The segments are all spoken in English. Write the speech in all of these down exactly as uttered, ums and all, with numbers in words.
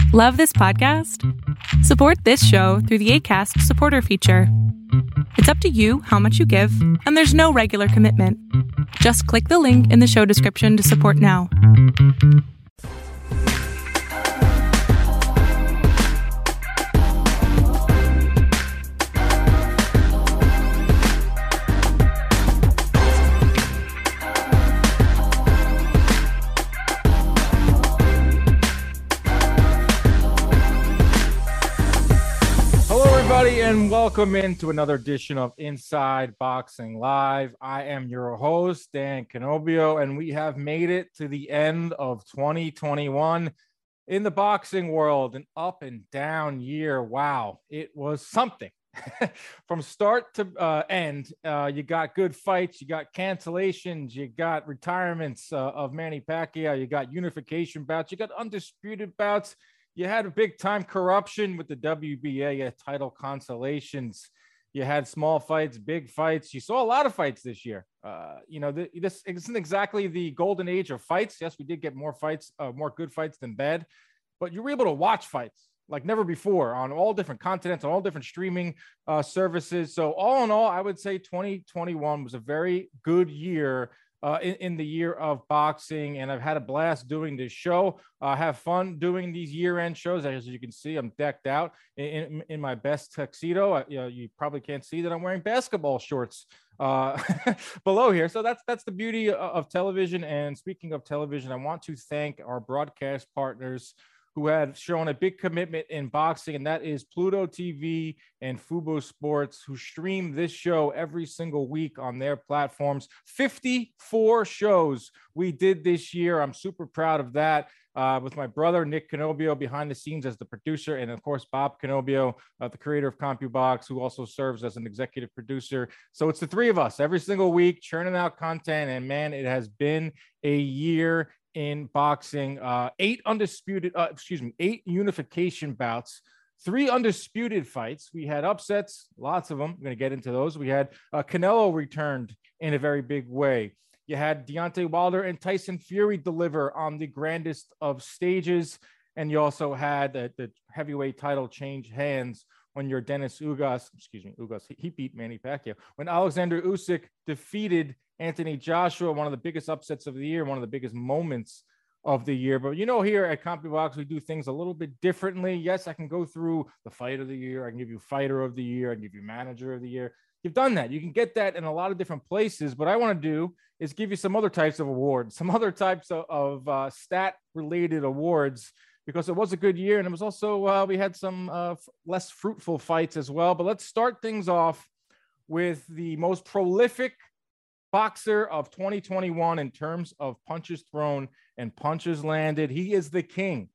Love this podcast? Support this show through the Acast supporter feature. It's up to you how much you give, and there's no regular commitment. Just click the link in the show description to support now. And welcome into another edition of Inside Boxing Live. I am your host, Dan Canobbio, and we have made it to the end of twenty twenty-one in the boxing world. An up and down year. Wow, it was something. From start to uh, end, uh, you got good fights, you got cancellations, you got retirements uh, of Manny Pacquiao, you got unification bouts, you got undisputed bouts. You had a big time corruption with the W B A, you had title consolations. You had small fights, big fights. You saw a lot of fights this year. Uh, you know, the, this isn't exactly the golden age of fights. Yes, we did get more fights, uh, more good fights than bad, but you were able to watch fights like never before on all different continents, on all different streaming uh, services. So all in all, I would say twenty twenty-one was a very good year Uh, in, in the year of boxing, and I've had a blast doing this show. I uh, have fun doing these year-end shows. As you can see, I'm decked out in, in, in my best tuxedo. I, you know, you probably can't see that I'm wearing basketball shorts uh, below here. So that's that's the beauty of, of television. And speaking of television, I want to thank our broadcast partners who have shown a big commitment in boxing, and that is Pluto T V and Fubo Sports, who stream this show every single week on their platforms. fifty-four shows we did this year. I'm super proud of that. Uh, with my brother, Nick Canobbio, behind the scenes as the producer, and of course, Bob Canobbio, uh, the creator of CompuBox, who also serves as an executive producer. So it's the three of us every single week churning out content, and man, it has been a year in boxing. Uh, eight undisputed, uh, excuse me, eight unification bouts, three undisputed fights. We had upsets, lots of them. I'm going to get into those. We had uh, Canelo returned in a very big way. You had Deontay Wilder and Tyson Fury deliver on the grandest of stages. And you also had the, the heavyweight title change hands when your Dennis Ugas, excuse me, Ugas, he beat Manny Pacquiao. When Alexander Usyk defeated Anthony Joshua, one of the biggest upsets of the year, one of the biggest moments of the year. But you know, here at CompuBox, we do things a little bit differently. Yes, I can go through the fight of the year. I can give you fighter of the year. I can give you manager of the year. You've done that. You can get that in a lot of different places. What I want to do is give you some other types of awards, some other types of, of uh, stat-related awards, because it was a good year. And it was also, uh, we had some uh, f- less fruitful fights as well. But let's start things off with the most prolific boxer of twenty twenty-one in terms of punches thrown and punches landed. He is the king,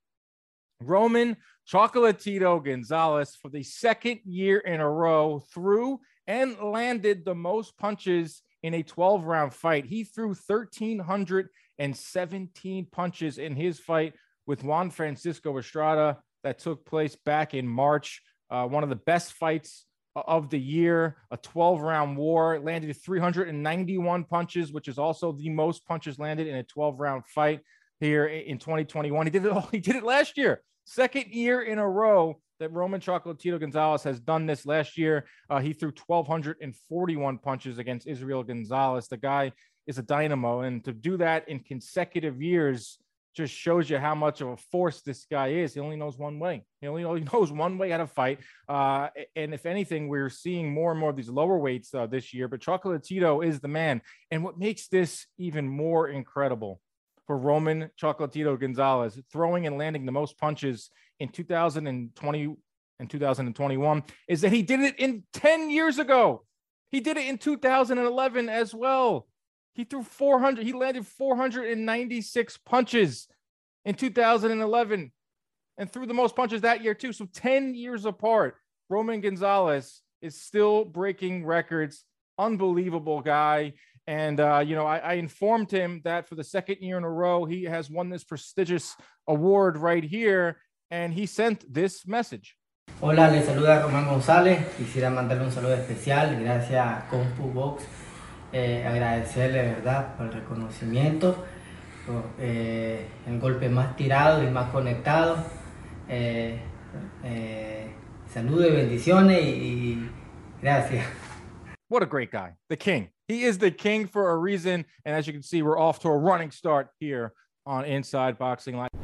Roman Chocolatito Gonzalez, for the second year in a row, threw and landed the most punches in a twelve round fight. He threw one thousand three hundred seventeen punches in his fight with Juan Francisco Estrada that took place back in March. Uh, one of the best fights of the year, a twelve round war. Landed three hundred ninety-one punches, which is also the most punches landed in a twelve round fight here in twenty twenty-one. He did it all. He did it last year. Second year in a row that Roman Chocolatito Gonzalez has done this. Last year, uh, he threw one thousand two hundred forty-one punches against Israel Gonzalez. The guy is a dynamo, and to do that in consecutive years just shows you how much of a force this guy is. He only knows one way. He only knows one way how to fight. Uh, and if anything, we're seeing more and more of these lower weights uh, this year, but Chocolatito is the man. And what makes this even more incredible for Roman Chocolatito Gonzalez, throwing and landing the most punches in two thousand twenty and two thousand twenty-one, is that he did it in ten years ago. He did it in two thousand eleven as well. He threw four hundred, he landed four hundred ninety-six punches in two thousand eleven and threw the most punches that year too. So ten years apart, Roman Gonzalez is still breaking records. Unbelievable guy. And, uh, you know, I, I informed him that for the second year in a row, he has won this prestigious award right here. And he sent this message. Hola, les saluda Román González. Quisiera mandarle un saludo especial. Gracias a CompuBox. Eh, agradecerle, ¿verdad?, por el reconocimiento, por, eh, el golpe más tirado y más conectado. Eh, eh, saludos y bendiciones y, y gracias. What a great guy. The king. He is the king for a reason. And as you can see, we're off to a running start here on Inside Boxing Live.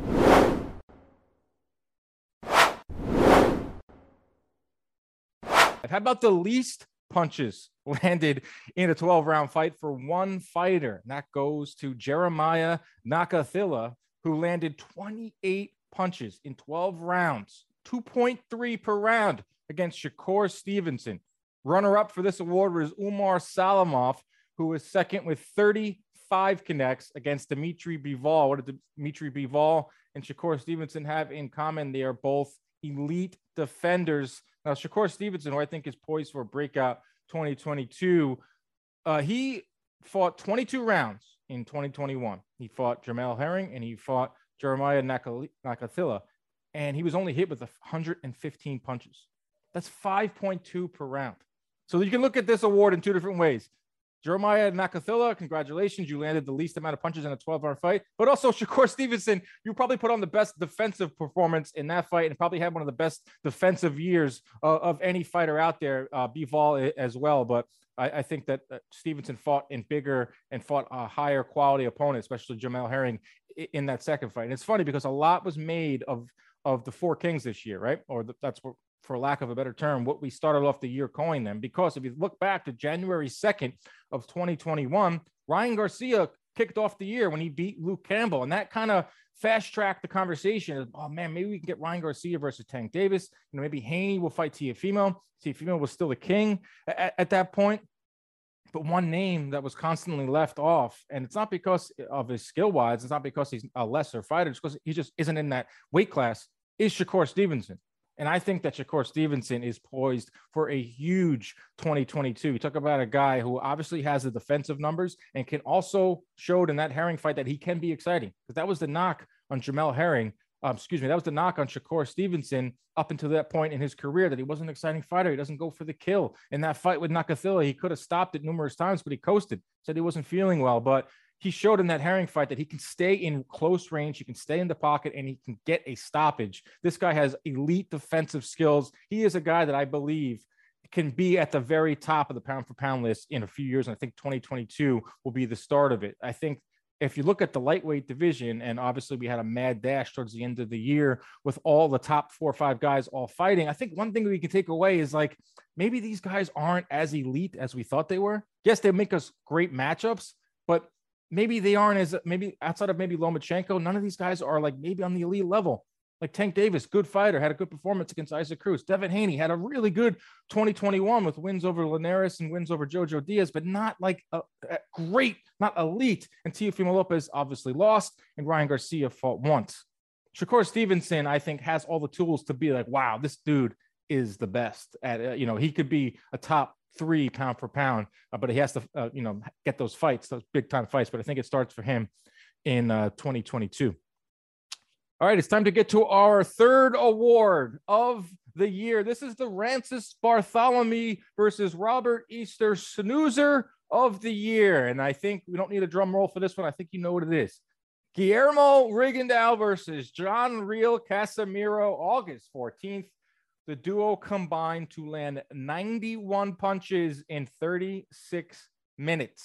How about the least punches landed in a twelve round fight for one fighter? And that goes to Jeremiah Nakathila, who landed twenty-eight punches in twelve rounds, two point three per round against Shakur Stevenson. Runner-up for this award was Umar Salamov, who was second with thirty-five connects against Dimitri Bivol. What did Dimitri Bivol and Shakur Stevenson have in common? They are both elite defenders. Now, Shakur Stevenson, who I think is poised for a breakout twenty twenty-two, uh, he fought twenty-two rounds in twenty twenty-one. He fought Jamel Herring and he fought Jeremiah Nakathila, and he was only hit with one hundred fifteen punches. That's five point two per round. So you can look at this award in two different ways. Jeremiah Nakathila, congratulations. You landed the least amount of punches in a twelve round fight. But also Shakur Stevenson, you probably put on the best defensive performance in that fight and probably had one of the best defensive years uh, of any fighter out there, uh, Bivol as well. But I, I think that uh, Stevenson fought in bigger and fought a higher quality opponent, especially Jamel Herring in that second fight. And it's funny because a lot was made of, of the four kings this year, right? Or the, that's what, for lack of a better term, what we started off the year calling them. Because if you look back to January second of twenty twenty-one, Ryan Garcia kicked off the year when he beat Luke Campbell. And that kind of fast-tracked the conversation. Oh, man, maybe we can get Ryan Garcia versus Tank Davis. You know, maybe Haney will fight Teofimo. Teofimo was still the king at, at that point. But one name that was constantly left off, and it's not because of his skill-wise, it's not because he's a lesser fighter, it's because he just isn't in that weight class, is Shakur Stevenson. And I think that Shakur Stevenson is poised for a huge twenty twenty-two. You talk about a guy who obviously has the defensive numbers and can also showed in that Herring fight that he can be exciting. Because that was the knock on Jamel Herring. Um, excuse me, that was the knock on Shakur Stevenson up until that point in his career, that he wasn't an exciting fighter. He doesn't go for the kill. In that fight with Nakathila, he could have stopped it numerous times, but he coasted, said he wasn't feeling well. But he showed in that Herring fight that he can stay in close range, he can stay in the pocket, and he can get a stoppage. This guy has elite defensive skills. He is a guy that I believe can be at the very top of the pound for pound list in a few years. And I think twenty twenty-two will be the start of it. I think if you look at the lightweight division, and obviously we had a mad dash towards the end of the year with all the top four or five guys all fighting, I think one thing we can take away is like, maybe these guys aren't as elite as we thought they were. Yes, they make us great matchups, but maybe they aren't as, maybe outside of maybe Lomachenko, none of these guys are like maybe on the elite level. Like Tank Davis, good fighter, had a good performance against Isaac Cruz. Devin Haney had a really good twenty twenty-one with wins over Linares and wins over Jojo Diaz, but not like a, a great, not elite. And Teofimo Lopez obviously lost, and Ryan Garcia fought once. Shakur Stevenson, I think, has all the tools to be like, wow, this dude is the best at, uh, you know, he could be a top three pound for pound, uh, but he has to, uh, you know, get those fights, those big time fights. But I think it starts for him in uh, twenty twenty-two. All right, it's time to get to our third award of the year. This is the Rances Barthelemy versus Robert Easter Snoozer of the year. And I think we don't need a drum roll for this one. I think you know what it is. Guillermo Rigondeaux versus John Real Casemiro, August fourteenth. The duo combined to land ninety-one punches in thirty-six minutes.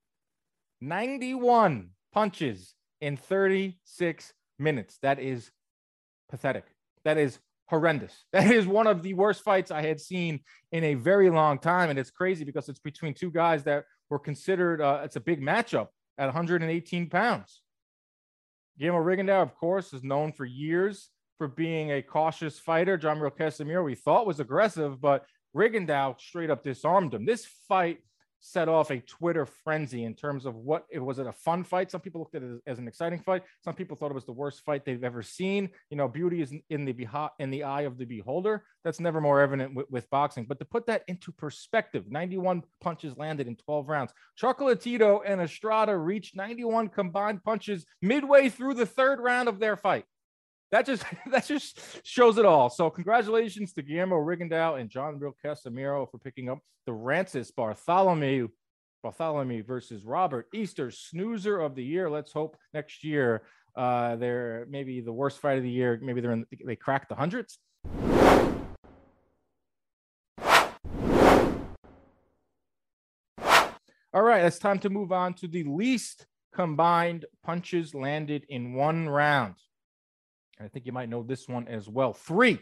ninety-one punches in thirty-six minutes. That is pathetic. That is horrendous. That is one of the worst fights I had seen in a very long time. And it's crazy because it's between two guys that were considered, uh, it's a big matchup at one hundred eighteen pounds. Guillermo Rigondeaux, of course, is known for years for being a cautious fighter. John Real Casemiro, we thought was aggressive, but Rigondeaux straight up disarmed him. This fight set off a Twitter frenzy in terms of what it was. It a fun fight? Some people looked at it as, as an exciting fight. Some people thought it was the worst fight they've ever seen. You know, beauty is in the in the eye of the beholder. That's never more evident with, with boxing. But to put that into perspective, ninety-one punches landed in twelve rounds. Chocolatito and Estrada reached ninety-one combined punches midway through the third round of their fight. That just that just shows it all. So congratulations to Guillermo Rigondeaux and John Real Casemiro for picking up the Rances Barthelemy, Barthelemy versus Robert Easter Snoozer of the year. Let's hope next year Uh, they're maybe the worst fight of the year. Maybe they're in, they cracked the hundreds. All right, it's time to move on to the least combined punches landed in one round. I think you might know this one as well. Three.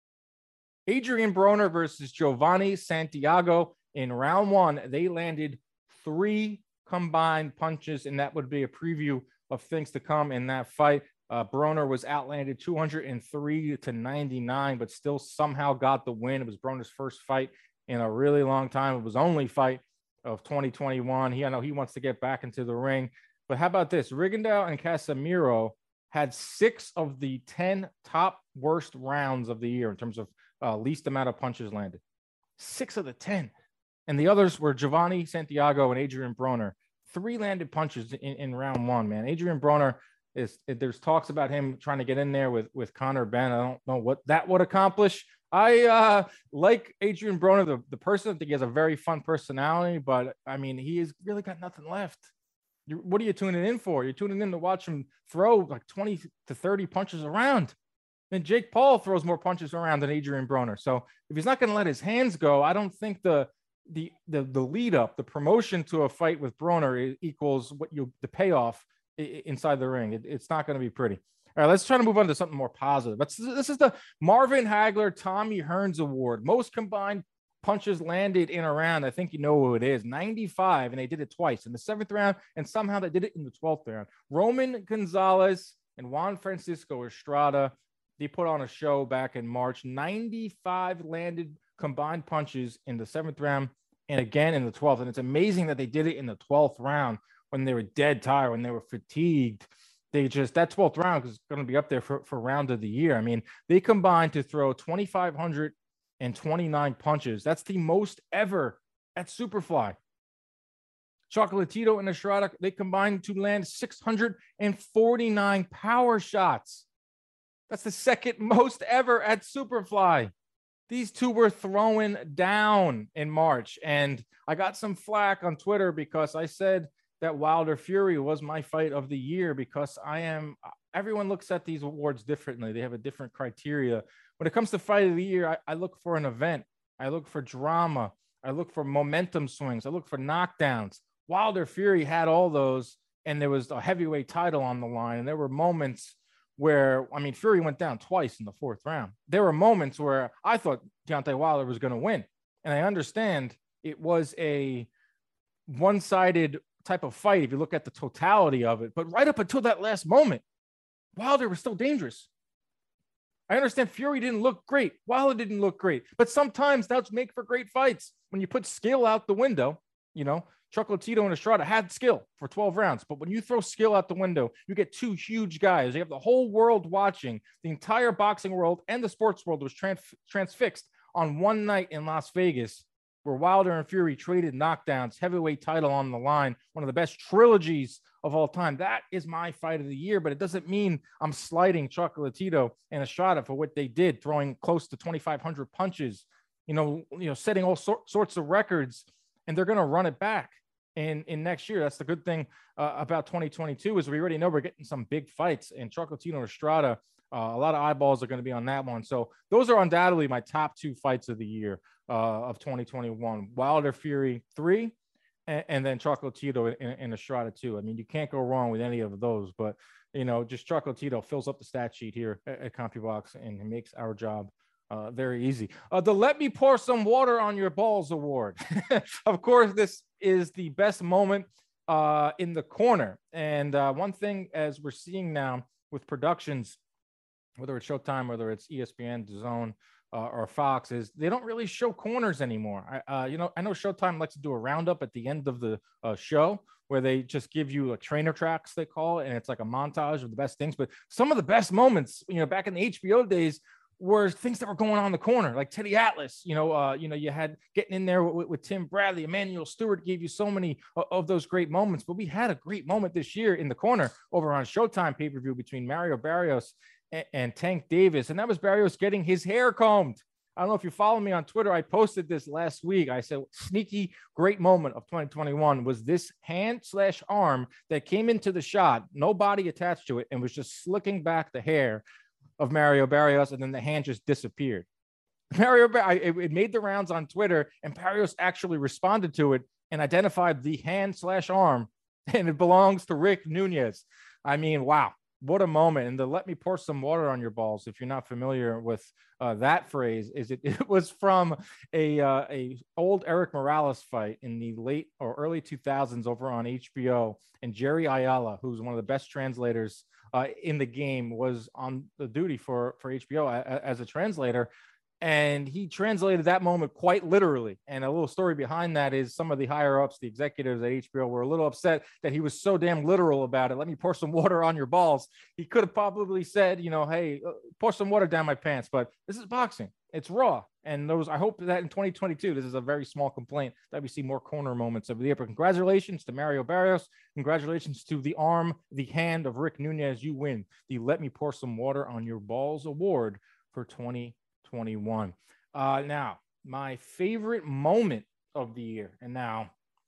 Adrian Broner versus Giovanni Santiago. In round one, they landed three combined punches, and that would be a preview of things to come in that fight. Uh, Broner was outlanded two hundred three to ninety-nine, but still somehow got the win. It was Broner's first fight in a really long time. It was only fight of twenty twenty-one. He, I know he wants to get back into the ring. But how about this? Rigondeaux and Casemiro had six of the ten top worst rounds of the year in terms of uh, least amount of punches landed. Six of the ten. And the others were Giovanni Santiago and Adrian Broner. Three landed punches in, in round one, man. Adrian Broner is, there's talks about him trying to get in there with, with Conor Benn. I don't know what that would accomplish. I uh, like Adrian Broner, the, the person. I think he has a very fun personality, but I mean, he has really got nothing left. You, what are you tuning in for? You're tuning in to watch him throw like twenty to thirty punches around. Then Jake Paul throws more punches around than Adrian Broner. So if he's not going to let his hands go, I don't think the the the the lead up, the promotion to a fight with Broner equals what you the payoff inside the ring. It, it's not going to be pretty. All right, let's try to move on to something more positive. Let's, this is the Marvin Hagler Tommy Hearns Award. Most combined punches landed in a round. I think you know who it is. ninety-five, and they did it twice in the seventh round, and somehow they did it in the twelfth round. Roman Gonzalez and Juan Francisco Estrada, they put on a show back in March. ninety-five landed combined punches in the seventh round and again in the twelfth. And it's amazing that they did it in the twelfth round when they were dead tired, when they were fatigued. They just, that twelfth round is going to be up there for, for round of the year. I mean, they combined to throw two thousand five hundred twenty-nine punches. That's the most ever at Superfly. Chocolatito and Estrada, they combined to land six hundred forty-nine power shots. That's the second most ever at Superfly. These two were throwing down in March. And I got some flack on Twitter because I said that Wilder Fury was my fight of the year, because I am, everyone looks at these awards differently. They have a different criteria. When it comes to fight of the year, I, I look for an event. I look for drama. I look for momentum swings. I look for knockdowns. Wilder Fury had all those, and there was a heavyweight title on the line. And there were moments where, I mean, Fury went down twice in the fourth round. There were moments where I thought Deontay Wilder was going to win. And I understand it was a one-sided type of fight if you look at the totality of it. But right up until that last moment, Wilder was still dangerous. I understand Fury didn't look great. Wilder didn't look great. But sometimes that's make for great fights. When you put skill out the window, you know, Chocolatito and Estrada had skill for twelve rounds. But when you throw skill out the window, you get two huge guys. You have the whole world watching. The entire boxing world and the sports world was trans- transfixed on one night in Las Vegas, where Wilder and Fury traded knockdowns, heavyweight title on the line, one of the best trilogies of all time. That is my fight of the year, but it doesn't mean I'm slighting Chocolatito and Estrada for what they did, throwing close to twenty-five hundred punches, you know, you know, setting all sor- sorts of records, and they're going to run it back in, in next year. That's the good thing uh, about twenty twenty-two is we already know we're getting some big fights, and Chocolatito and Estrada, Uh, a lot of eyeballs are going to be on that one. So those are undoubtedly my top two fights of the year uh, of twenty twenty-one. Wilder Fury three, and, and then Chocolatito and, and Estrada two. I mean, you can't go wrong with any of those. But, you know, just Chocolatito fills up the stat sheet here at, at CompuBox and makes our job uh, very easy. Uh, the Let Me Pour Some Water on Your Balls Award. Of course, this is the best moment uh, in the corner. And uh, one thing, as we're seeing now with productions, whether it's Showtime, whether it's E S P N, DAZN, uh, or Fox, is they don't really show corners anymore. I, uh, you know, I know Showtime likes to do a roundup at the end of the uh, show where they just give you a trainer tracks, they call it, and it's like a montage of the best things. But some of the best moments, you know, back in the H B O days, were things that were going on in the corner, like Teddy Atlas. You know, uh, you know, you had getting in there with, with Tim Bradley. Emmanuel Stewart gave you so many of, of those great moments. But we had a great moment this year in the corner over on Showtime pay-per-view between Mario Barrios and, and Tank Davis. And that was Barrios getting his hair combed. I don't know if you follow me on Twitter. I posted this last week. I said, sneaky great moment of twenty twenty-one was this hand slash arm that came into the shot, no body attached to it, and was just slicking back the hair of Mario Barrios, and then the hand just disappeared. Mario, it, it made the rounds on Twitter, and Barrios actually responded to it and identified the hand slash arm, and it belongs to Rick Nunez. I mean, wow. What a moment. And to let me pour some water on your balls, if you're not familiar with uh, that phrase, is it, it was from a, uh, a old Erik Morales fight in the late or early two thousands over on H B O. And Jerry Ayala, who's one of the best translators uh, in the game, was on the duty for, for H B O a, a, as a translator. And he translated that moment quite literally. And a little story behind that is some of the higher ups, the executives at H B O, were a little upset that he was so damn literal about it. Let me pour some water on your balls. He could have probably said, you know, hey, pour some water down my pants. But this is boxing. It's raw. And those, I hope that in twenty twenty-two, this is a very small complaint that we see more corner moments of the year. But congratulations to Mario Barrios. Congratulations to the arm, the hand of Rick Nunez. You win the Let Me Pour Some Water on Your Balls award for twenty twenty-one. Uh, now, my favorite moment of the year, and now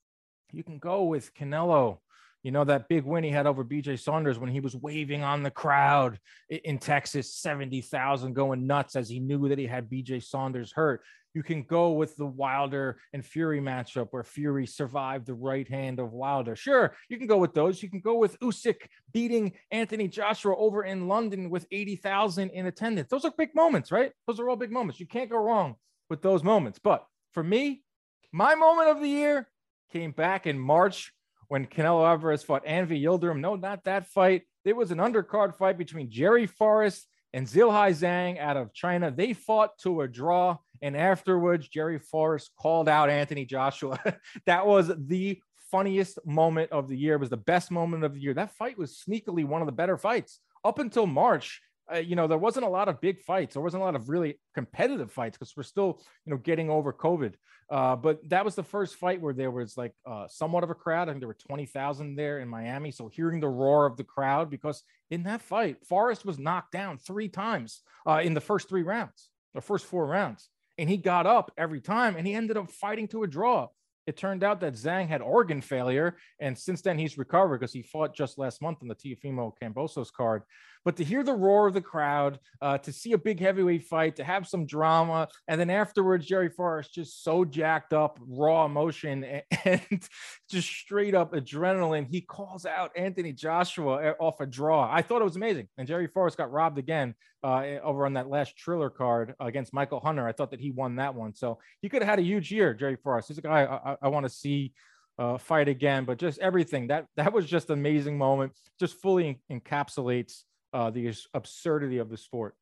you can go with Canelo. You know, that big win he had over B J Saunders when he was waving on the crowd in Texas, seventy thousand going nuts as he knew that he had B J Saunders hurt. You can go with the Wilder and Fury matchup where Fury survived the right hand of Wilder. Sure, you can go with those. You can go with Usyk beating Anthony Joshua over in London with eighty thousand in attendance. Those are big moments, right? Those are all big moments. You can't go wrong with those moments. But for me, my moment of the year came back in March when Canelo Alvarez fought Anvi Yildirim. No, not that fight. It was an undercard fight between Jerry Forrest and Zhilei Zhang out of China. They fought to a draw, and afterwards, Jerry Forrest called out Anthony Joshua. That was the funniest moment of the year. It was the best moment of the year. That fight was sneakily one of the better fights. Up until March, uh, you know, there wasn't a lot of big fights. There wasn't a lot of really competitive fights because we're still, you know, getting over COVID. Uh, but that was the first fight where there was like uh, somewhat of a crowd. I think there were twenty thousand there in Miami. So hearing the roar of the crowd, because in that fight, Forrest was knocked down three times uh, in the first three rounds, the first four rounds. And he got up every time and he ended up fighting to a draw. It turned out that Zhang had organ failure. And since then he's recovered because he fought just last month on the Teofimo Cambosos card. But to hear the roar of the crowd, uh, to see a big heavyweight fight, to have some drama, and then afterwards, Jerry Forrest just so jacked up, raw emotion, and, and just straight up adrenaline. He calls out Anthony Joshua off a draw. I thought it was amazing. And Jerry Forrest got robbed again uh, over on that last Triller card against Michael Hunter. I thought that he won that one. So he could have had a huge year, Jerry Forrest. He's a guy I, I, I want to see uh, fight again, but just everything. That, that was just an amazing moment. Just fully encapsulates Uh, the absurdity of the sport.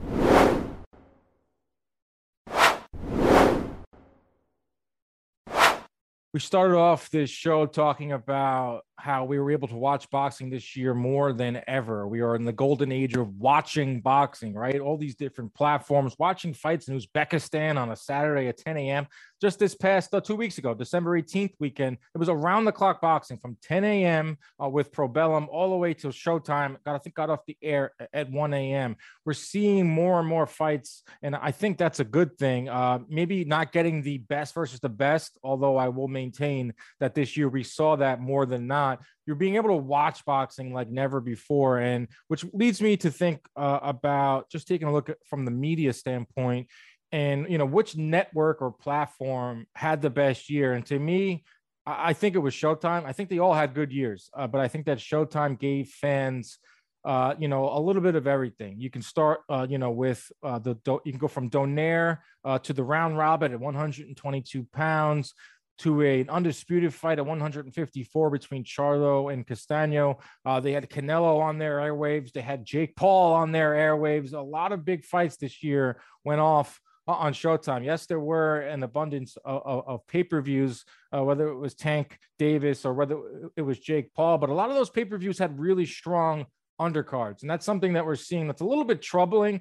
We started off this show talking about how we were able to watch boxing this year more than ever. We are in the golden age of watching boxing, right? All these different platforms, watching fights in Uzbekistan on a Saturday at ten a.m. Just this past uh, two weeks ago, December eighteenth weekend, it was around the clock boxing from ten a.m. Uh, with Probellum all the way till showtime. Got, I think, got off the air at one a.m. We're seeing more and more fights, and I think that's a good thing. Uh, maybe not getting the best versus the best, although I will maintain that this year we saw that more than not. You're being able to watch boxing like never before, and which leads me to think uh, about just taking a look at from the media standpoint. And, you know, which network or platform had the best year? And to me, I think it was Showtime. I think they all had good years, uh, but I think that Showtime gave fans, uh, you know, a little bit of everything. You can start, uh, you know, with uh, the, you can go from Donaire uh, to the round robin at one hundred twenty-two pounds to a, an undisputed fight at one hundred fifty-four between Charlo and Castaño. Uh, they had Canelo on their airwaves. They had Jake Paul on their airwaves. A lot of big fights this year went off on Showtime. Yes, there were an abundance of, of, of pay-per-views, uh, whether it was Tank Davis or whether it was Jake Paul, but a lot of those pay-per-views had really strong undercards. And that's something that we're seeing that's a little bit troubling.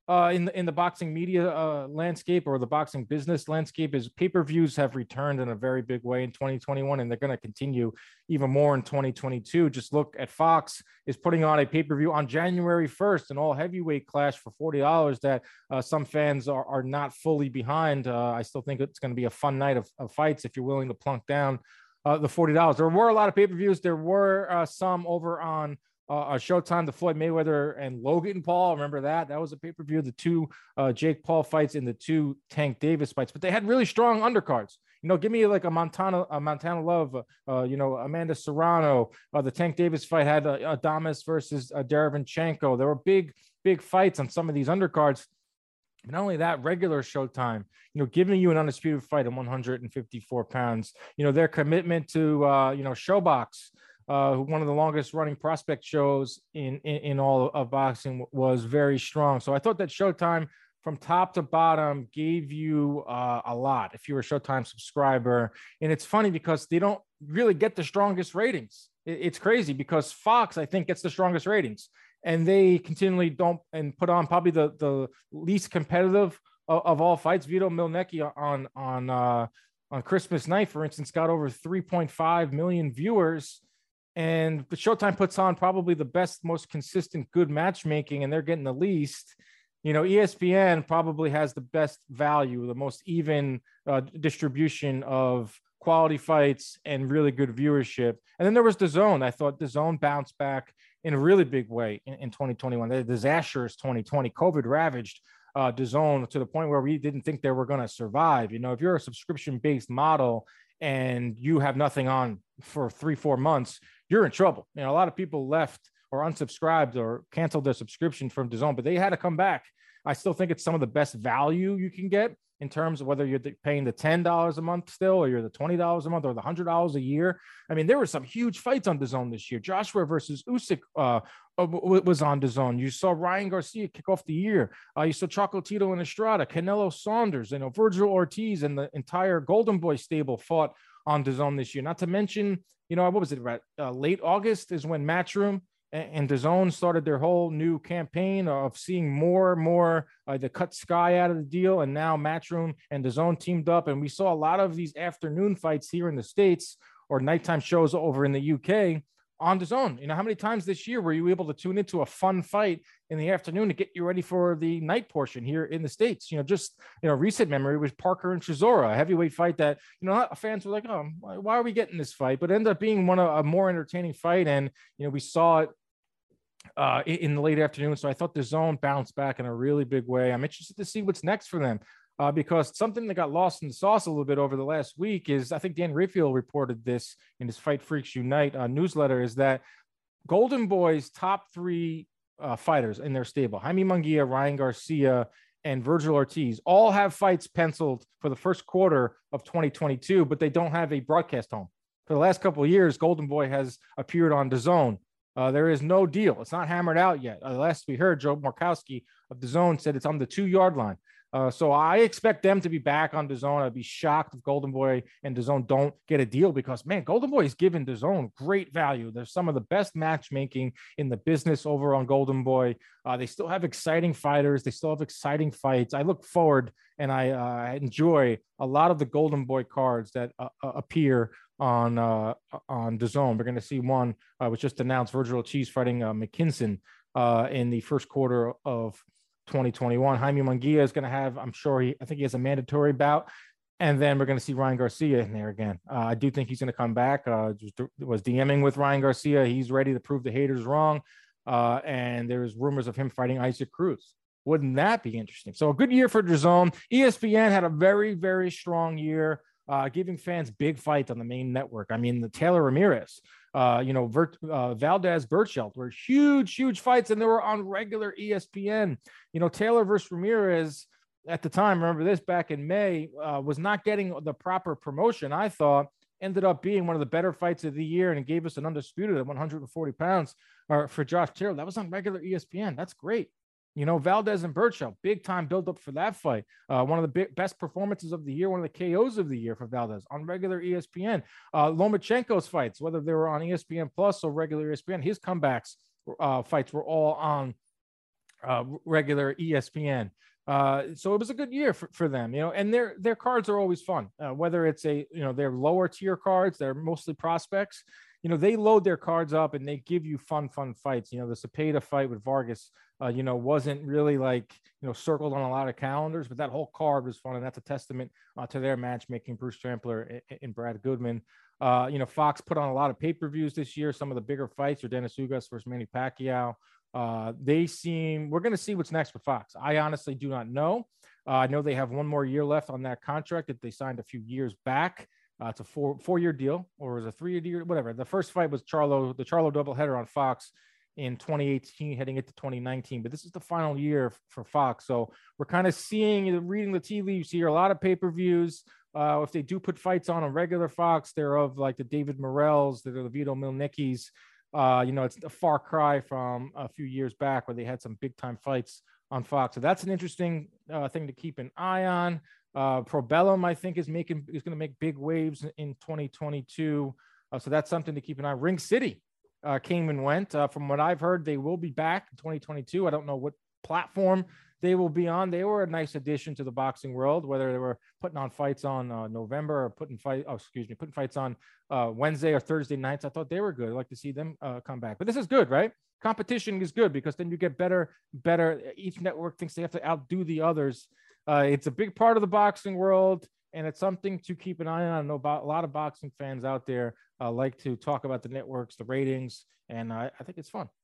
uh, in the in the boxing media uh, landscape or the boxing business landscape is pay-per-views have returned in a very big way in twenty twenty-one, and they're going to continue even more in twenty twenty-two. Just look at Fox is putting on a pay-per-view on January first, an all heavyweight clash for forty dollars that uh, some fans are, are not fully behind. Uh, I still think it's going to be a fun night of, of fights if you're willing to plunk down uh, the forty dollars. There were a lot of pay-per-views. There were uh, some over on Uh, Showtime, the Floyd Mayweather and Logan Paul. Remember that? That was a pay-per-view, the two uh, Jake Paul fights and the two Tank Davis fights, but they had really strong undercards. You know, give me like a Montana, a Montana Love, uh, you know, Amanda Serrano. Uh, the Tank Davis fight had uh, Adames versus uh, Derevyanchenko. There were big, big fights on some of these undercards. But not only that, regular Showtime, you know, giving you an undisputed fight at one hundred fifty-four pounds. You know, their commitment to, uh, you know, Showbox, uh, one of the longest running prospect shows in, in, in all of boxing, was very strong. So I thought that Showtime from top to bottom gave you uh, a lot if you're a Showtime subscriber. And it's funny because they don't really get the strongest ratings. It, it's crazy because Fox, I think, gets the strongest ratings, and they continually don't and put on probably the, the least competitive of, of all fights. Vito Milnecki on, on, uh, on Christmas night, for instance, got over three point five million viewers. And the Showtime puts on probably the best, most consistent, good matchmaking, and they're getting the least. You know, E S P N probably has the best value, the most even uh, distribution of quality fights and really good viewership. And then there was DAZN. I thought DAZN bounced back in a really big way in, in twenty twenty-one. The disastrous twenty twenty, COVID ravaged uh, DAZN to the point where we didn't think they were going to survive. You know, if you're a subscription-based model and you have nothing on for three, four months, you're in trouble. You know, a lot of people left or unsubscribed or canceled their subscription from DAZN, but they had to come back. I still think it's some of the best value you can get in terms of whether you're paying the ten dollars a month still, or you're the twenty dollars a month, or the one hundred dollars a year. I mean, there were some huge fights on DAZN this year. Joshua versus Usyk uh, was on DAZN. You saw Ryan Garcia kick off the year. Uh, you saw Chocolatito and Estrada, Canelo Saunders, you know, Virgil Ortiz, and the entire Golden Boy stable fought on DAZN this year. Not to mention, you know, what was it, about uh, late August is when Matchroom and DAZN started their whole new campaign of seeing more and more uh, the cut Sky out of the deal. And now Matchroom and DAZN teamed up, and we saw a lot of these afternoon fights here in the States or nighttime shows over in the U K on DAZN. You know, how many times this year were you able to tune into a fun fight in the afternoon to get you ready for the night portion here in the States? You know, just, you know, recent memory was Parker and Chisora, a heavyweight fight that, you know, fans were like, oh, why are we getting this fight? But it ended up being one of a more entertaining fight. And, you know, we saw it uh, in the late afternoon. So I thought DAZN bounced back in a really big way. I'm interested to see what's next for them. Uh, because something that got lost in the sauce a little bit over the last week is, I think Dan Rafael reported this in his Fight Freaks Unite uh, newsletter, is that Golden Boy's top three uh, fighters in their stable, Jaime Munguia, Ryan Garcia, and Virgil Ortiz, all have fights penciled for the first quarter of twenty twenty-two, but they don't have a broadcast home. For the last couple of years, Golden Boy has appeared on DAZN. Uh, there is no deal. It's not hammered out yet. Uh, last we heard, Joe Markowski of DAZN said it's on the two-yard line. Uh, so I expect them to be back on DAZN. I'd be shocked if Golden Boy and DAZN don't get a deal because, man, Golden Boy is giving DAZN great value. There's some of the best matchmaking in the business over on Golden Boy. Uh, they still have exciting fighters. They still have exciting fights. I look forward and I uh, enjoy a lot of the Golden Boy cards that uh, appear on uh, on DAZN. We're going to see one uh, was just announced, Virgil Ortiz fighting uh, McKinson uh, in the first quarter of twenty twenty-one. Jaime Munguia is going to have, I'm sure he, I think he has a mandatory bout. And then we're going to see Ryan Garcia in there again. Uh, I do think he's going to come back. Uh, just was DMing with Ryan Garcia. He's ready to prove the haters wrong. Uh, and there's rumors of him fighting Isaac Cruz. Wouldn't that be interesting? So a good year for DAZN. E S P N had a very, very strong year, uh, giving fans big fights on the main network. I mean, the Taylor Ramirez, Uh, you know, Vert, uh, Valdez Burchelt were huge, huge fights, and they were on regular E S P N. You know, Taylor versus Ramirez at the time, remember this, back in May, uh, was not getting the proper promotion, I thought. Ended up being one of the better fights of the year, and it gave us an undisputed at one hundred forty pounds uh, for Josh Taylor. That was on regular E S P N. That's great. You know, Valdez and Burchell, big time build up for that fight. Uh, one of the big, best performances of the year, one of the K Os of the year for Valdez on regular E S P N. Uh, Lomachenko's fights, whether they were on E S P N Plus or regular E S P N, his comebacks uh, fights were all on uh, regular E S P N. Uh, so it was a good year for, for them, you know, and their their cards are always fun. Uh, whether it's a, you know, their lower tier cards, they're mostly prospects. You know, they load their cards up and they give you fun, fun fights. You know, the Cepeda fight with Vargas, uh, you know, wasn't really like, you know, circled on a lot of calendars, but that whole card was fun. And that's a testament uh, to their matchmaking, Bruce Trampler and, and Brad Goodman. Uh, you know, Fox put on a lot of pay-per-views this year. Some of the bigger fights are Dennis Ugas versus Manny Pacquiao. Uh, they seem, we're going to see what's next with Fox. I honestly do not know. Uh, I know they have one more year left on that contract that they signed a few years back. Uh, it's a four, four-year deal, or is a three-year deal, whatever. The first fight was Charlo, the Charlo doubleheader on Fox in twenty eighteen, heading into twenty nineteen. But this is the final year for Fox. So we're kind of seeing, reading the tea leaves here, a lot of pay-per-views. Uh, if they do put fights on on regular Fox, they're of like the David Morrells, the, the Vito Milnicki's. Uh, you know, it's a far cry from a few years back where they had some big-time fights on Fox. So that's an interesting uh, thing to keep an eye on. Uh, Probellum, I think, is making is going to make big waves in twenty twenty-two. Uh, so that's something to keep an eye on. Ring City uh, came and went. Uh, from what I've heard, they will be back in twenty twenty-two. I don't know what platform they will be on. They were a nice addition to the boxing world, whether they were putting on fights on uh, November or putting fight, oh, excuse me, putting fights on uh, Wednesday or Thursday nights. I thought they were good. I'd like to see them uh, come back. But this is good, right? Competition is good because then you get better, better. Each network thinks they have to outdo the others. Uh, it's a big part of the boxing world, and it's something to keep an eye on. I know about a lot of boxing fans out there uh, like to talk about the networks, the ratings, and I, I think it's fun.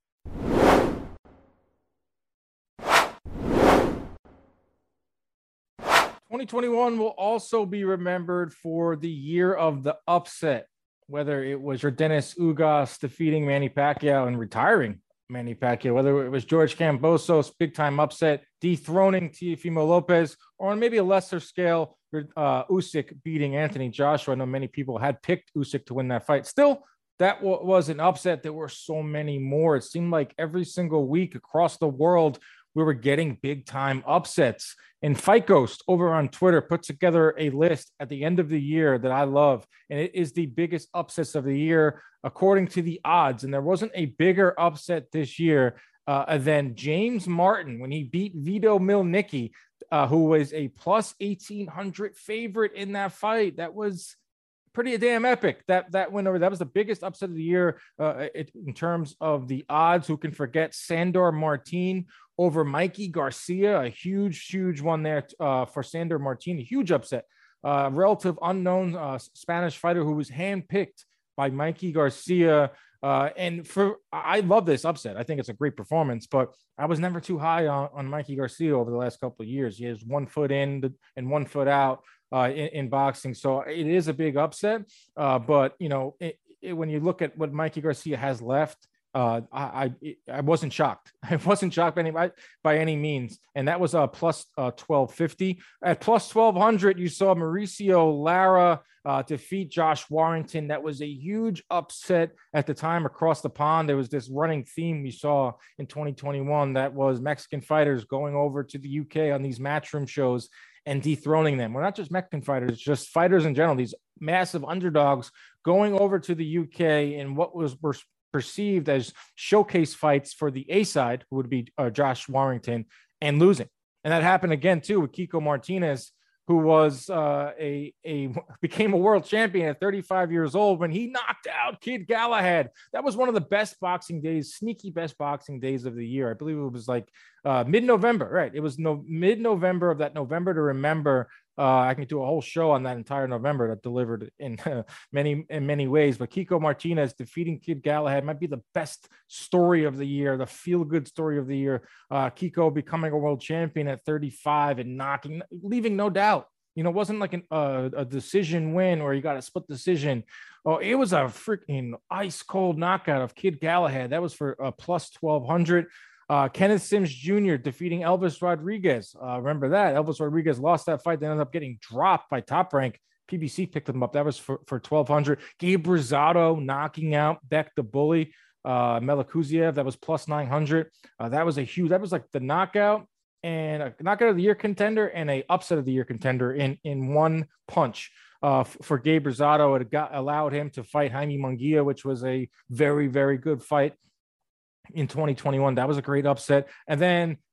twenty twenty-one will also be remembered for the year of the upset, whether it was your Dennis Ugas defeating Manny Pacquiao and retiring Manny Pacquiao, whether it was George Kambosos' big-time upset, dethroning Teofimo Lopez, or on maybe a lesser scale, uh, Usyk beating Anthony Joshua. I know many people had picked Usyk to win that fight. Still, that w- was an upset. There were so many more. It seemed like every single week across the world, we were getting big-time upsets. And Fight Ghost over on Twitter put together a list at the end of the year that I love, and it is the biggest upsets of the year according to the odds. And there wasn't a bigger upset this year uh, than James Martin when he beat Vito Milnicki, uh, who was a plus eighteen hundred favorite in that fight. That was pretty damn epic. That that win over, that was the biggest upset of the year uh, it, in terms of the odds. Who can forget Sandor Martin over Mikey Garcia? A huge, huge one there uh, for Sandor Martin. A huge upset. Uh, relative unknown uh, Spanish fighter who was handpicked by Mikey Garcia. Uh, and for I love this upset. I think it's a great performance, but I was never too high on, on Mikey Garcia over the last couple of years. He has one foot in and one foot out uh, in, in boxing. So it is a big upset. Uh, but, you know, it, it, when you look at what Mikey Garcia has left, uh, I, I I wasn't shocked. I wasn't shocked by any, by, by any means. And that was a uh, plus uh, twelve fifty. At plus twelve hundred, you saw Mauricio Lara uh, defeat Josh Warrington. That was a huge upset at the time across the pond. There was this running theme we saw in twenty twenty-one that was Mexican fighters going over to the U K on these matchroom shows and dethroning them. Well, not just Mexican fighters, just fighters in general, these massive underdogs going over to the U K in what was were perceived as showcase fights for the A side, who would be uh, Josh Warrington, and losing. And that happened again too with Kiko Martinez, who was uh, a a became a world champion at thirty-five years old when he knocked out Kid Galahad. That was one of the best boxing days, sneaky best boxing days of the year. I believe it was like uh, mid-November, right? It was no mid-November of that November to remember. Uh, I can do a whole show on that entire November that delivered in uh, many in many ways. But Kiko Martinez defeating Kid Galahad might be the best story of the year, the feel-good story of the year. Uh, Kiko becoming a world champion at thirty-five and knocking, leaving no doubt. You know, it wasn't like an, uh, a decision win or you got a split decision. Oh, it was a freaking ice-cold knockout of Kid Galahad. That was for a plus twelve hundred. Uh, Kenneth Sims Junior defeating Elvis Rodriguez. Uh, remember that? Elvis Rodriguez lost that fight. They ended up getting dropped by Top Rank. P B C picked them up. That was for, for twelve hundred. Gabe Rosado knocking out Beck the Bully. Uh, Melakuziev, that was plus nine hundred. Uh, that was a huge, that was like the knockout and a knockout of the year contender and a upset of the year contender in, in one punch. Uh, f- for Gabe Rosado, it got, allowed him to fight Jaime Munguia, which was a very, very good fight in twenty twenty-one. That was a great upset. And then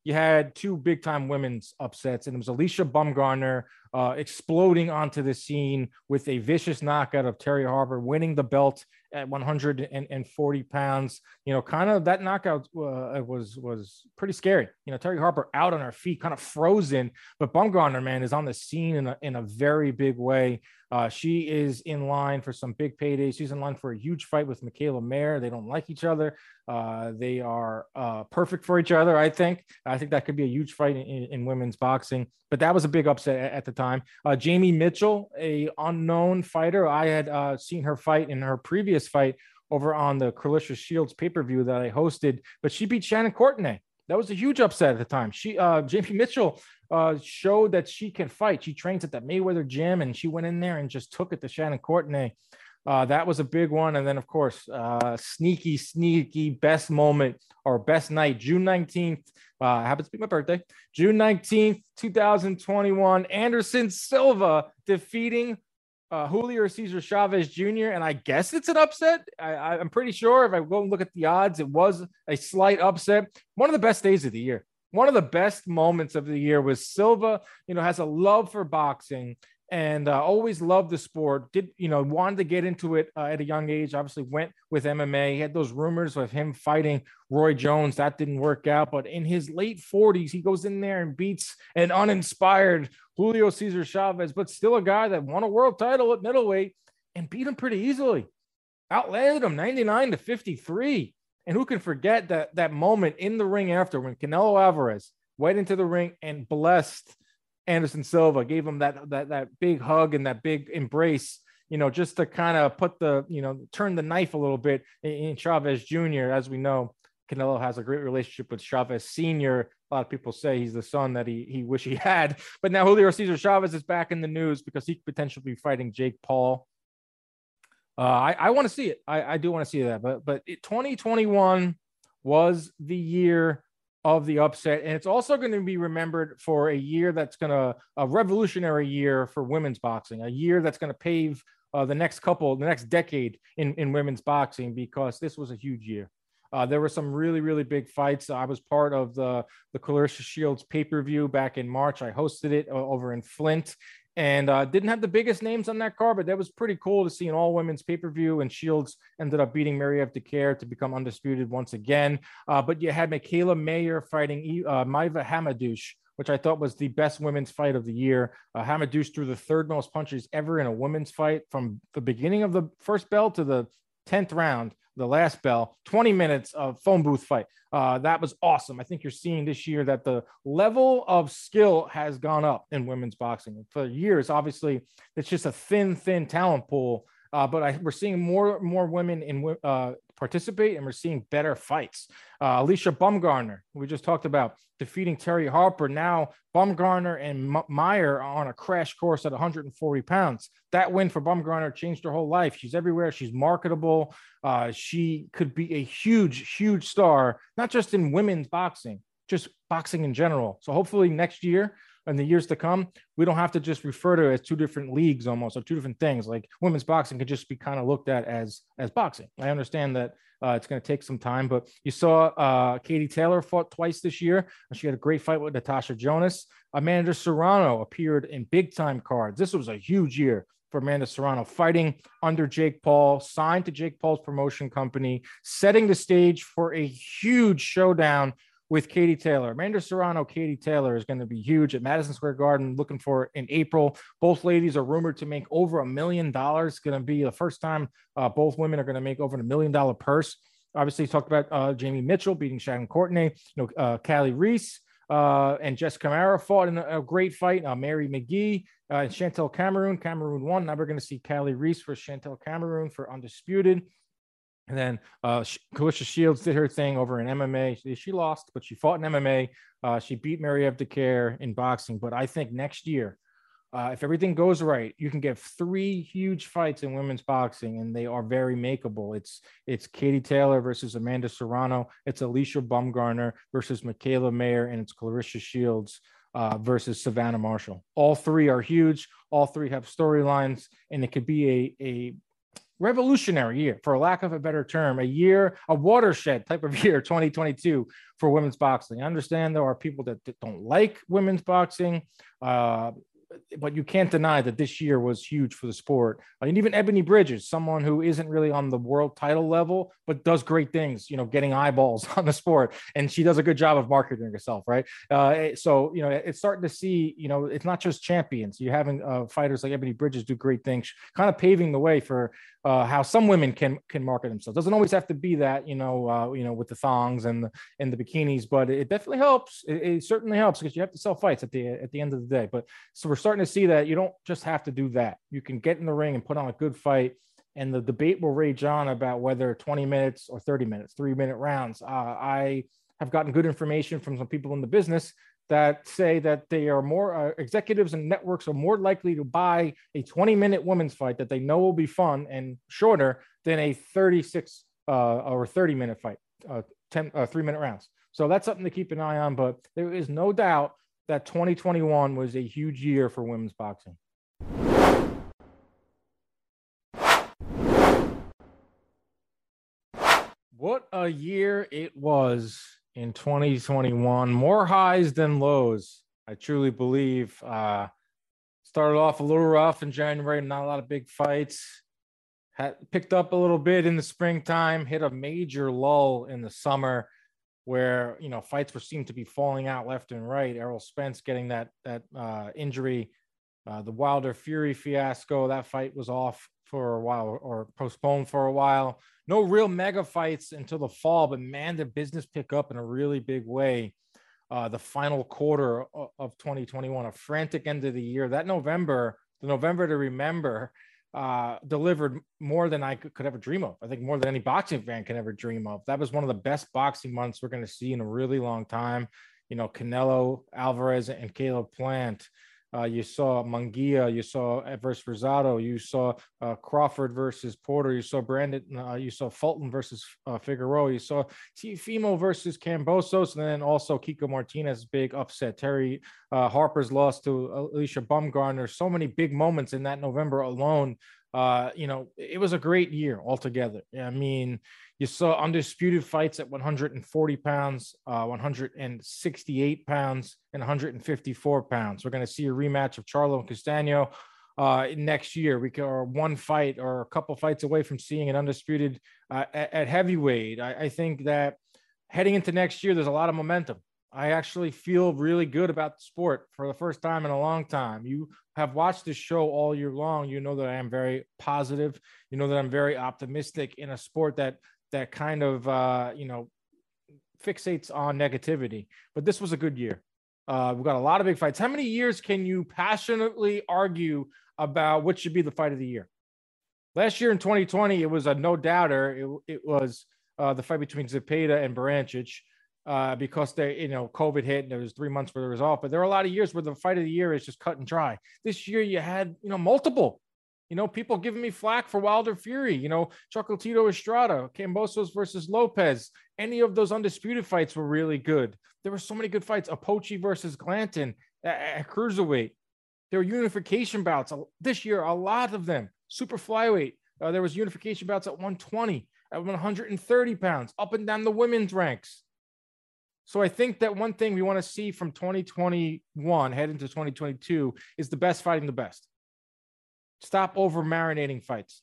you had two big time women's upsets, and it was Alicia Baumgartner uh, exploding onto the scene with a vicious knockout of Terry Harper, winning the belt at one hundred forty pounds. You know, kind of that knockout uh, was was pretty scary. You know, Terry Harper out on her feet, kind of frozen, but Baumgartner, man, is on the scene in a, in a very big way. Uh, she is in line for some big paydays. She's in line for a huge fight with Michaela Mayer. They don't like each other. Uh, they are uh, perfect for each other, I think. I think that could be a huge fight in, in women's boxing. But that was a big upset at, at the time. Uh, Jamie Mitchell, a unknown fighter. I had uh, seen her fight in her previous fight over on the Clarissa Shields pay-per-view that I hosted, but she beat Shannon Courtenay. That was a huge upset at the time. She, uh, Jamie Mitchell, uh, showed that she can fight. She trains at that Mayweather gym, and she went in there and just took it to Shannon Courtenay. Uh, that was a big one. And then, of course, uh, sneaky, sneaky best moment or best night, June nineteenth. Uh, happens to be my birthday. June nineteenth, twenty twenty-one. Anderson Silva defeating uh, Julio Cesar Chavez Junior And I guess it's an upset. I, I'm pretty sure if I go and look at the odds, it was a slight upset. One of the best days of the year. One of the best moments of the year was Silva, you know, has a love for boxing and uh, always loved the sport. Did, you know, wanted to get into it uh, at a young age, obviously went with M M A. He had those rumors of him fighting Roy Jones. That didn't work out. But in his late forties, he goes in there and beats an uninspired Julio Cesar Chavez, but still a guy that won a world title at middleweight and beat him pretty easily. Outlanded him ninety-nine to fifty-three. And who can forget that that moment in the ring after when Canelo Alvarez went into the ring and blessed Anderson Silva, gave him that that that big hug and that big embrace, you know, just to kind of put the, you know, turn the knife a little bit in, in Chavez Junior As we know, Canelo has a great relationship with Chavez Senior A lot of people say he's the son that he he wish he had. But now Julio Cesar Chavez is back in the news because he could potentially be fighting Jake Paul. Uh, I, I want to see it. I, I do want to see that. But but it, twenty twenty-one was the year of the upset. And it's also going to be remembered for a year that's going to, a revolutionary year for women's boxing, a year that's going to pave uh, the next couple, the next decade in, in women's boxing, because this was a huge year. Uh, there were some really, really big fights. I was part of the, the Clarissa Shields pay-per-view back in March. I hosted it uh, over in Flint. And uh, didn't have the biggest names on that card, but that was pretty cool to see an all-women's pay-per-view. And Shields ended up beating Maryam Dicaire to become undisputed once again. Uh, but you had Michaela Mayer fighting uh, Maiva Hamadouche, which I thought was the best women's fight of the year. Uh, Hamadouche threw the third most punches ever in a women's fight from the beginning of the first bell to the tenth round, the last bell, twenty minutes of phone booth fight. Uh, that was awesome. I think you're seeing this year that the level of skill has gone up in women's boxing. For years, obviously, it's just a thin, thin talent pool. Uh, but I, we're seeing more more women in uh, participate, and we're seeing better fights. Uh, Alicia Baumgartner, we just talked about, defeating Terry Harper. Now Baumgartner and M- Meyer are on a crash course at one hundred forty pounds. That win for Baumgartner changed her whole life. She's everywhere. She's marketable. Uh, she could be a huge, huge star, not just in women's boxing, just boxing in general. So hopefully next year and the years to come, we don't have to just refer to it as two different leagues almost, or two different things. Like women's boxing could just be kind of looked at as, as boxing. I understand that uh, it's going to take some time, but you saw uh, Katie Taylor fought twice this year. And she had a great fight with Natasha Jonas. Amanda Serrano appeared in big time cards. This was a huge year for Amanda Serrano, fighting under Jake Paul, signed to Jake Paul's promotion company, setting the stage for a huge showdown with Katie Taylor. Amanda Serrano, Katie Taylor is going to be huge at Madison Square Garden, looking for in April. Both ladies are rumored to make over a million dollars. It's going to be the first time uh, both women are going to make over a million dollar purse. Obviously, talked about uh, Jamie Mitchell beating Shannon Courtenay. You know, uh, Callie Reese uh, and Jess Camara fought in a, a great fight. Uh, Mary McGee uh, and Chantel Cameroon. Cameroon won. Now we're going to see Callie Reese for Chantel Cameroon for undisputed. And then uh, Clarissa Shields did her thing over in M M A. She, she lost, but she fought in M M A. Uh, she beat Maryam Dicaire in boxing. But I think next year, uh, if everything goes right, you can get three huge fights in women's boxing, and they are very makeable. It's it's Katie Taylor versus Amanda Serrano. It's Alicia Baumgartner versus Michaela Mayer, and it's Clarissa Shields uh, versus Savannah Marshall. All three are huge. All three have storylines, and it could be a a revolutionary year, for lack of a better term, a year, a watershed type of year, twenty twenty-two for women's boxing. I understand there are people that, that don't like women's boxing, uh, but you can't deny that this year was huge for the sport. And even Ebony Bridges, someone who isn't really on the world title level, but does great things, you know, getting eyeballs on the sport. And she does a good job of marketing herself, right? Uh, so, you know, it's starting to see, you know, it's not just champions. You're having uh, fighters like Ebony Bridges do great things, kind of paving the way for uh, how some women can can market themselves. Doesn't always have to be that, you know, uh, you know, with the thongs and the, and the bikinis, but it definitely helps. It, it certainly helps because you have to sell fights at the at the end of the day. But so we're starting to see that you don't just have to do that. You can get in the ring and put on a good fight, and the debate will rage on about whether twenty minutes or thirty minutes, three minute rounds. Uh, I have gotten good information from some people in the business that say that they are more uh, executives and networks are more likely to buy a twenty minute women's fight that they know will be fun and shorter than a thirty-six uh, or thirty minute fight, uh, ten, uh, three minute rounds. So that's something to keep an eye on, but there is no doubt that twenty twenty-one was a huge year for women's boxing. What a year it was in twenty twenty-one. More highs than lows, I truly believe. Uh, started off a little rough in January, not a lot of big fights. Had picked up a little bit in the springtime, hit a major lull in the summer where, you know, fights were seemed to be falling out left and right. Errol Spence getting that, that uh, injury, uh, the Wilder Fury fiasco, that fight was off for a while or postponed for a while. No real mega fights until the fall, but man, did business pick up in a really big way. Uh, the final quarter of twenty twenty-one, a frantic end of the year. That November, the November to remember, uh, delivered more than I could, could ever dream of. I think more than any boxing fan can ever dream of. That was one of the best boxing months we're going to see in a really long time. You know, Canelo, Alvarez, and Caleb Plant. Uh, you saw Munguia, you saw versus Rosado, you saw uh, Crawford versus Porter, you saw Brandon, uh, you saw Fulton versus uh, Figueroa, you saw Teofimo versus Kambosos, and then also Kiko Martinez, big upset. Terry uh, Harper's loss to Alicia Bumgarner. So many big moments in that November alone. Uh, you know, it was a great year altogether. I mean, you saw undisputed fights at one hundred forty pounds, uh, one hundred sixty-eight pounds, and one hundred fifty-four pounds. We're going to see a rematch of Charlo and Castaño uh, next year. We are one fight or a couple fights away from seeing an undisputed uh, at, at heavyweight. I, I think that heading into next year, there's a lot of momentum. I actually feel really good about the sport for the first time in a long time. You have watched this show all year long. You know that I am very positive. You know that I'm very optimistic in a sport that that kind of, uh, you know, fixates on negativity. But this was a good year. Uh, we've got a lot of big fights. How many years can you passionately argue about what should be the fight of the year? Last year in twenty twenty, it was a no-doubter. It, it was uh, the fight between Zepeda and Barancic. Uh, because they, you know, COVID hit and there was three months where there was off, but there are a lot of years where the fight of the year is just cut and dry. This year you had, you know, multiple, you know, people giving me flack for Wilder Fury, you know, Chocolatito Estrada, Kambosos versus Lopez. Any of those undisputed fights were really good. There were so many good fights. Apochi versus Glanton at, at cruiserweight. There were unification bouts this year, a lot of them. Super flyweight. Uh, there was unification bouts at one twenty, at one hundred thirty pounds, up and down the women's ranks. So I think that one thing we want to see from twenty twenty-one, head into twenty twenty-two, is the best fighting the best. Stop over marinating fights.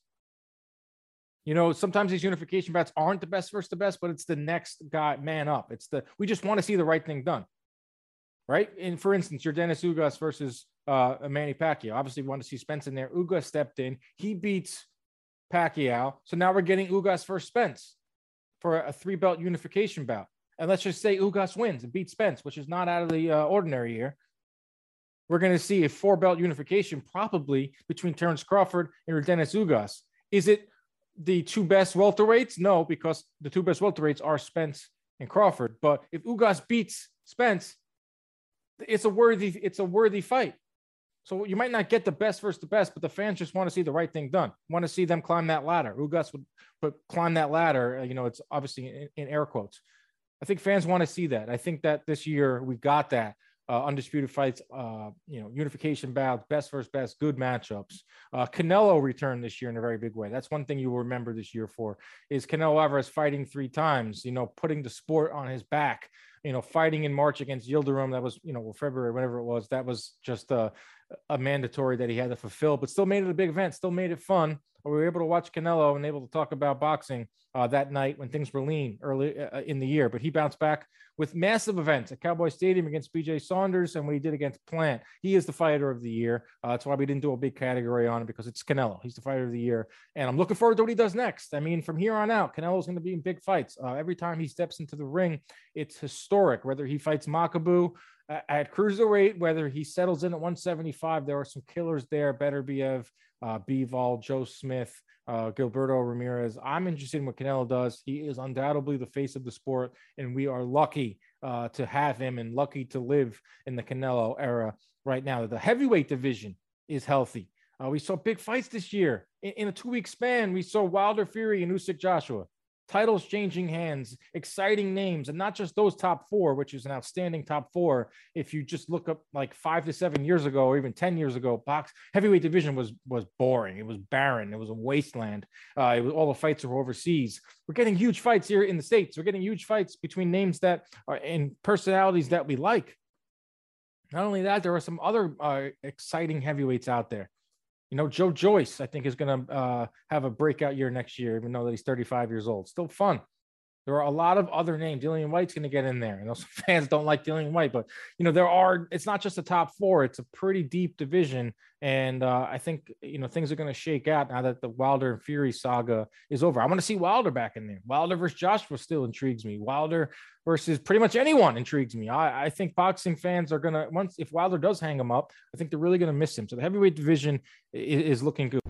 You know, sometimes these unification bouts aren't the best versus the best, but it's the next guy man up. It's the, we just want to see the right thing done, right? And for instance, your Dennis Ugas versus uh, Manny Pacquiao. Obviously, we want to see Spence in there. Ugas stepped in. He beats Pacquiao. So now we're getting Ugas versus Spence for a three belt unification bout. And let's just say Ugas wins and beats Spence, which is not out of the uh, ordinary here. We're going to see a four-belt unification probably between Terence Crawford and Dennis Ugas. Is it the two best welterweights? No, because the two best welterweights are Spence and Crawford. But if Ugas beats Spence, it's a worthy, it's a worthy fight. So you might not get the best versus the best, but the fans just want to see the right thing done. Want to see them climb that ladder. Ugas would put climb that ladder. You know, it's obviously in, in air quotes. I think fans want to see that. I think that this year we got that. uh, undisputed fights, uh, you know, unification bouts, best versus best, good matchups. Uh, Canelo returned this year in a very big way. That's one thing you will remember this year for, is Canelo Alvarez fighting three times, you know, putting the sport on his back, you know, fighting in March against Yildirim. That was, you know, February, whatever it was. That was just a, a mandatory that he had to fulfill, but still made it a big event, still made it fun. We were able to watch Canelo and able to talk about boxing uh, that night when things were lean early uh, in the year. But he bounced back with massive events at Cowboy Stadium against B J Saunders and what he did against Plant. He is the fighter of the year. Uh, that's why we didn't do a big category on it, because it's Canelo. He's the fighter of the year. And I'm looking forward to what he does next. I mean, from here on out, Canelo's going to be in big fights. Uh, every time he steps into the ring, it's historic, whether he fights Makabu at cruiserweight, whether he settles in at one seventy-five. There are some killers there. Beterbiev, uh, Bivol, Joe Smith, uh, Gilberto Ramirez. I'm interested in what Canelo does. He is undoubtedly the face of the sport, and we are lucky uh, to have him and lucky to live in the Canelo era right now. The heavyweight division is healthy. Uh, we saw big fights this year. In, in a two-week span, we saw Wilder Fury and Usyk Joshua. Titles changing hands, exciting names, and not just those top four, which is an outstanding top four. If you just look up like five to seven years ago, or even ten years ago, box heavyweight division was was boring. It was barren. It was a wasteland. Uh, it was all the fights were overseas. We're getting huge fights here in the States. We're getting huge fights between names that are in personalities that we like. Not only that, there are some other uh, exciting heavyweights out there. You know, Joe Joyce, I think, is going to uh, have a breakout year next year, even though that he's thirty-five years old. Still fun. There are a lot of other names. Dillian White's going to get in there. I know some fans don't like Dillian White, but, you know, there are, it's not just the top four. It's a pretty deep division. And uh, I think, you know, things are going to shake out now that the Wilder and Fury saga is over. I want to see Wilder back in there. Wilder versus Joshua still intrigues me. Wilder versus pretty much anyone intrigues me. I, I think boxing fans are going to, once, if Wilder does hang him up, I think they're really going to miss him. So the heavyweight division is, is looking good.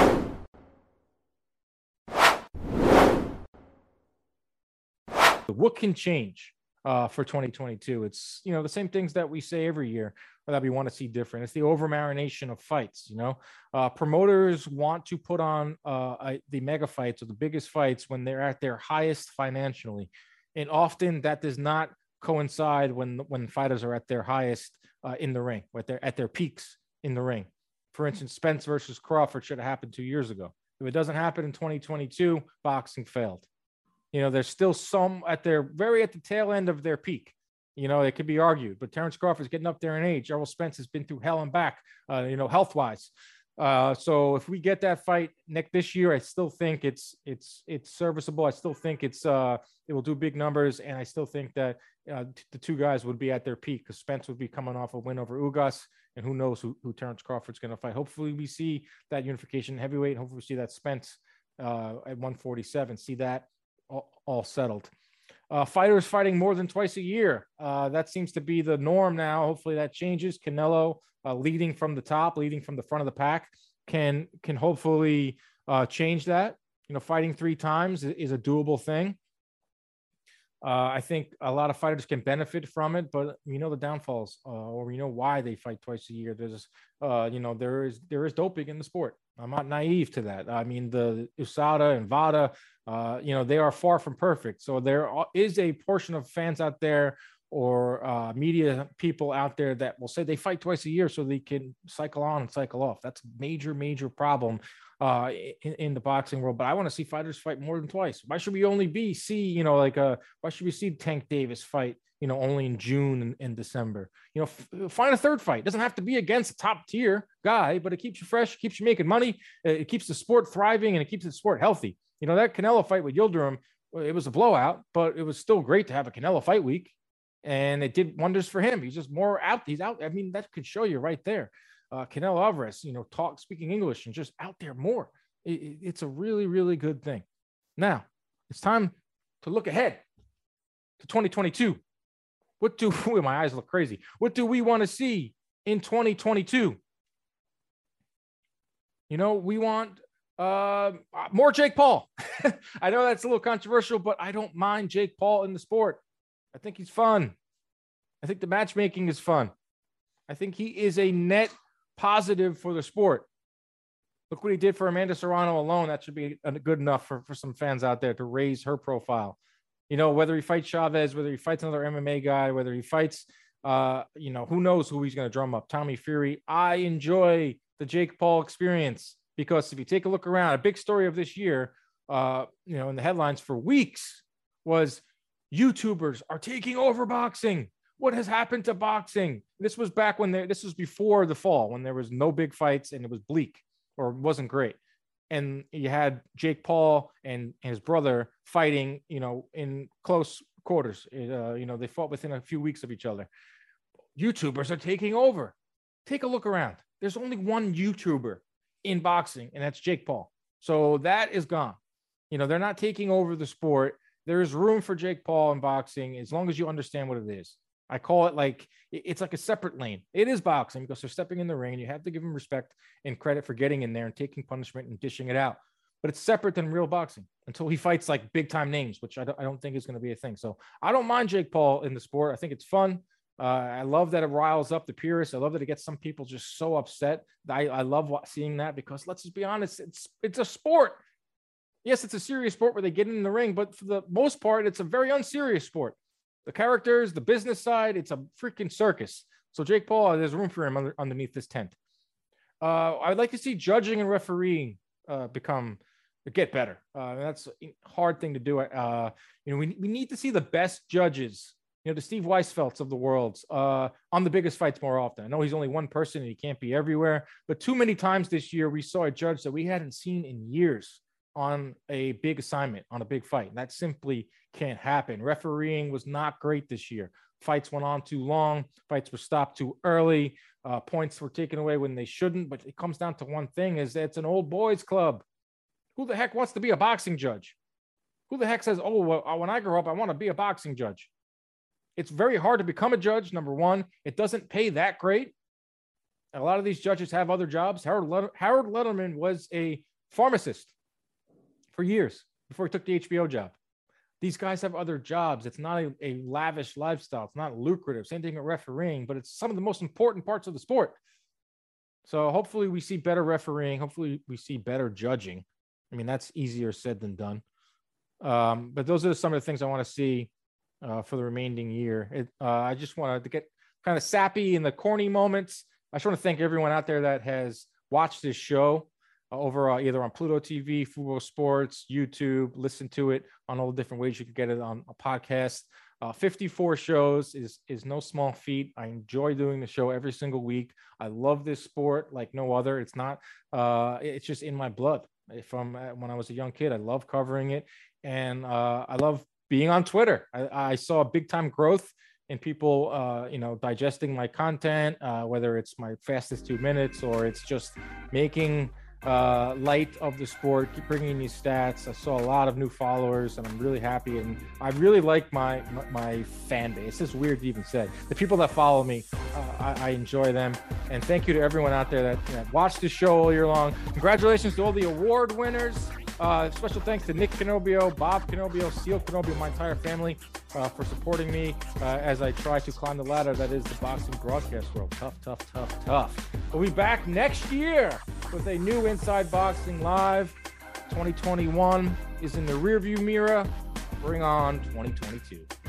What can change uh, for twenty twenty-two? It's, you know, the same things that we say every year that we want to see different. It's the over marination of fights. You know, uh, promoters want to put on uh, the mega fights or the biggest fights when they're at their highest financially. And often that does not coincide when, when fighters are at their highest uh, in the ring, at their, at their peaks in the ring. For instance, Spence versus Crawford should have happened two years ago. If it doesn't happen in twenty twenty-two, boxing failed. You know, there's still some at their very at the tail end of their peak. You know, it could be argued, but Terrence Crawford's getting up there in age. Errol Spence has been through hell and back, uh, you know, health wise. Uh, so if we get that fight next this year, I still think it's it's it's serviceable. I still think it's uh, it will do big numbers, and I still think that uh, t- the two guys would be at their peak, because Spence would be coming off a win over Ugas, and who knows who, who Terrence Crawford's going to fight. Hopefully, we see that unification heavyweight. Hopefully, we see that Spence uh, at one forty-seven. See that. All, all settled. Uh, fighters fighting more than twice a year. Uh, that seems to be the norm now. Hopefully that changes. Canelo uh, leading from the top, leading from the front of the pack, can can hopefully uh, change that. You know, fighting three times is, is a doable thing. Uh, I think a lot of fighters can benefit from it, but you know the downfalls, uh, or you know why they fight twice a year. There's, uh, you know, there is there is doping in the sport. I'm not naive to that. I mean, the U S A D A and VADA, uh, you know, they are far from perfect. So there is a portion of fans out there or uh, media people out there that will say they fight twice a year so they can cycle on and cycle off. That's a major, major problem uh, in, in the boxing world. But I want to see fighters fight more than twice. Why should we only be see, you know, like uh, why should we see Tank Davis fight, you know, only in June and, and December? You know, f- find a third fight. It doesn't have to be against a top tier guy, but it keeps you fresh, keeps you making money. It keeps the sport thriving, and it keeps the sport healthy. You know, that Canelo fight with Yildirim, it was a blowout, but it was still great to have a Canelo fight week. And it did wonders for him. He's just more out. He's out. I mean, that could show you right there. Uh, Canelo Alvarez, you know, talk, speaking English and just out there more. It, it, it's a really, really good thing. Now, it's time to look ahead to twenty twenty-two. What do, my eyes look crazy. What do we want to see in twenty twenty-two? You know, we want uh, more Jake Paul. I know that's a little controversial, but I don't mind Jake Paul in the sport. I think he's fun. I think the matchmaking is fun. I think he is a net positive for the sport. Look what he did for Amanda Serrano alone. That should be good enough for, for some fans out there to raise her profile. You know, whether he fights Chavez, whether he fights another M M A guy, whether he fights Uh, you know, who knows who he's going to drum up? Tommy Fury. I enjoy the Jake Paul experience because if you take a look around, a big story of this year, uh, you know, in the headlines for weeks was YouTubers are taking over boxing. What has happened to boxing? This was back when there, this was before the fall, when there was no big fights and it was bleak or wasn't great. And you had Jake Paul and his brother fighting, you know, in close quarters. Uh, you know, they fought within a few weeks of each other. YouTubers are taking over. Take a look around. There's only one YouTuber in boxing, and that's Jake Paul. So that is gone. You know, they're not taking over the sport. There is room for Jake Paul in boxing as long as you understand what it is. I call it like, it's like a separate lane. It is boxing because they're stepping in the ring and you have to give them respect and credit for getting in there and taking punishment and dishing it out. But it's separate than real boxing until he fights like big time names, which I don't, I don't think is going to be a thing. So I don't mind Jake Paul in the sport. I think it's fun. Uh, I love that it riles up the purists. I love that it gets some people just so upset. I, I love what, seeing that because let's just be honest, it's it's a sport. Yes, it's a serious sport where they get in the ring, but for the most part, it's a very unserious sport. The characters, the business side, it's a freaking circus. So Jake Paul, there's room for him under, underneath this tent. Uh, I'd like to see judging and refereeing uh, become get better. Uh, that's a hard thing to do. Uh, you know, we we need to see the best judges. You know, the Steve Weisfeldts of the world uh, on the biggest fights more often. I know he's only one person and he can't be everywhere, but too many times this year we saw a judge that we hadn't seen in years on a big assignment, on a big fight. And that simply can't happen. Refereeing was not great this year. Fights went on too long. Fights were stopped too early. Uh, points were taken away when they shouldn't. But it comes down to one thing: is that it's an old boys club. Who the heck wants to be a boxing judge? Who the heck says, "Oh, well, when I grow up, I want to be a boxing judge"? It's very hard to become a judge. Number one, it doesn't pay that great. A lot of these judges have other jobs. Harold Let- Harold Letterman was a pharmacist for years before he took the H B O job. These guys have other jobs. It's not a, a lavish lifestyle. It's not lucrative. Same thing with refereeing, but it's some of the most important parts of the sport. So hopefully we see better refereeing. Hopefully we see better judging. I mean, that's easier said than done. Um, but those are some of the things I want to see uh, for the remaining year. It, uh, I just wanted to get kind of sappy in the corny moments. I just want to thank everyone out there that has watched this show over uh, either on Pluto T V, Fubo Sports, YouTube. Listen to it on all the different ways you can get it on a podcast. Uh, fifty-four shows is is no small feat. I enjoy doing the show every single week. I love this sport like no other. It's not. Uh, it's just in my blood. From uh, when I was a young kid, I love covering it, and uh, I love being on Twitter. I, I saw a big time growth in people, uh, you know, digesting my content, uh, whether it's my fastest two minutes or it's just making uh light of the sport, keep bringing these stats. I saw a lot of new followers and I'm really happy, and I really like my my, my fan base. It's weird to even say. The people that follow me, uh, I, I enjoy them, and thank you to everyone out there that, that watched the show all year long. Congratulations to all the award winners. Uh, special thanks to Nick Canobio, Bob Canobio, Seal Canobio, my entire family uh, for supporting me uh, as I try to climb the ladder that is the boxing broadcast world. Tough, tough, tough, tough. We'll be back next year with a new Inside Boxing Live. twenty twenty-one is in the rearview mirror. Bring on twenty twenty-two.